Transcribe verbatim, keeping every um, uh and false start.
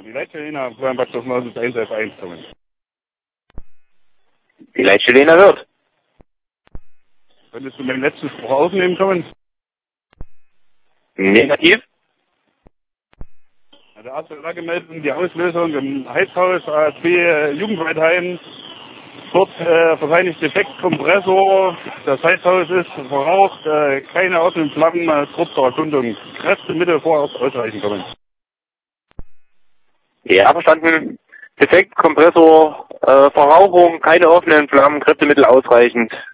Die Leitstelle beim Bad Stoffenhausen ist eins F eins kommen. Die Leitstelle hört. Könntest du meinen letzten Spruch aufnehmen kommen? Negativ. Der Arzt hat da gemeldet, die Auslösung im Heizhaus A zwei Jugendwaldheim. Dort äh, wahrscheinlich defekt Kompressor. Das Heizhaus ist verraucht, äh, keine offenen Flammen, äh, trotz der Erkundung. Kräftemittel vorerst ausreichend kommen. Ja, verstanden. Defekt, Kompressor, äh, Verrauchung, keine offenen Flammen, Kräftemittel ausreichend.